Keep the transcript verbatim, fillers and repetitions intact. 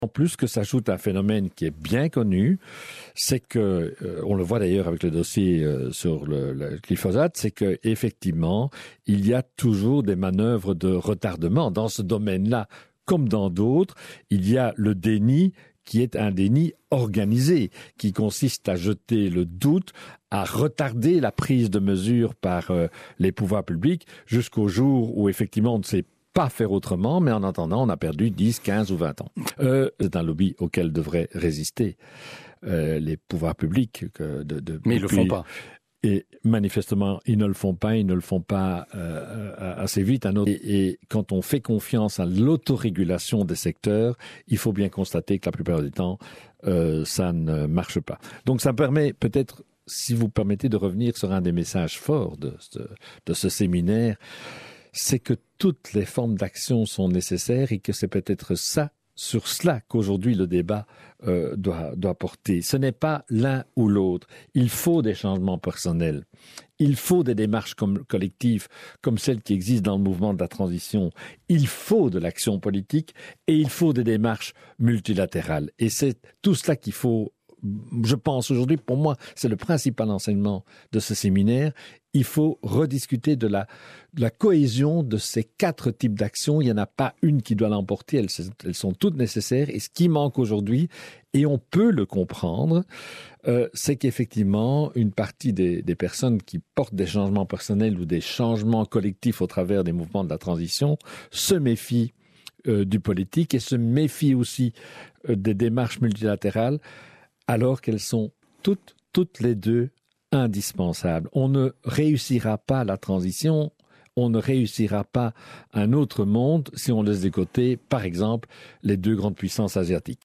En plus que s'ajoute un phénomène qui est bien connu, c'est que, euh, on le voit d'ailleurs avec le dossier euh, sur le, le glyphosate, c'est que effectivement, il y a toujours des manœuvres de retardement dans ce domaine-là, comme dans d'autres. Il y a le déni qui est un déni organisé, qui consiste à jeter le doute, à retarder la prise de mesures par euh, les pouvoirs publics jusqu'au jour où effectivement on ne sait pas faire autrement, mais en attendant, on a perdu dix, quinze ou vingt ans. Euh, c'est un lobby auquel devraient résister euh, les pouvoirs publics. Que de, de, mais ils ne le font pas. Et manifestement, ils ne le font pas, ils ne le font pas euh, assez vite. Un autre. Et, et quand on fait confiance à l'autorégulation des secteurs, il faut bien constater que la plupart du temps, euh, ça ne marche pas. Donc ça permet peut-être, si vous permettez, de revenir sur un des messages forts de, de, de ce séminaire, c'est que toutes les formes d'action sont nécessaires et que c'est peut-être ça, sur cela qu'aujourd'hui le débat euh, doit, doit porter. Ce n'est pas l'un ou l'autre. Il faut des changements personnels. Il faut des démarches comme, collectives comme celles qui existent dans le mouvement de la transition. Il faut de l'action politique et il faut des démarches multilatérales. Et c'est tout cela qu'il faut, je pense aujourd'hui, pour moi, c'est le principal enseignement de ce séminaire. Il faut rediscuter de la, de la cohésion de ces quatre types d'actions. Il n'y en a pas une qui doit l'emporter, elles, elles sont toutes nécessaires. Et ce qui manque aujourd'hui, et on peut le comprendre, euh, c'est qu'effectivement, une partie des, des personnes qui portent des changements personnels ou des changements collectifs au travers des mouvements de la transition se méfient euh, du politique et se méfient aussi euh, des démarches multilatérales, alors qu'elles sont toutes, toutes les deux indispensables. On ne réussira pas la transition, on ne réussira pas un autre monde si on laisse de côté, par exemple, les deux grandes puissances asiatiques.